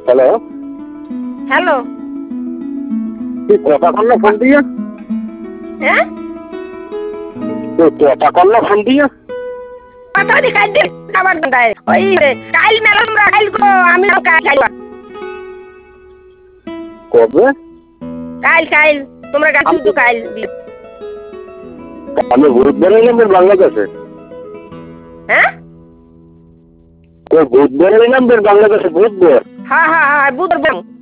Hello. Hello. তুই কথা কর না ফোন দিয়ে। হ্যাঁ, তুই কথা কর না ফোন দিয়ে। কথা দি কাই দে খাবার দাই ওই কাইল মেলা তোমরা কাইল কো আমি কাইল কবে? কাইল কাইল তোমরা গাছি তো কাইল আমি বুধবার এলাম বাংলাদেশে। হ্যাঁ, বুধবার এলাম বাংলাদেশে বুধবার। হ্যাঁ হ্যাঁ হ্যাঁ বুধবার